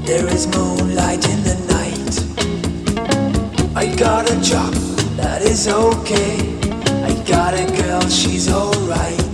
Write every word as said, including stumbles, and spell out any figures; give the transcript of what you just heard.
There is moonlight in the night. I got a job, that is okay. I got a girl, she's alright.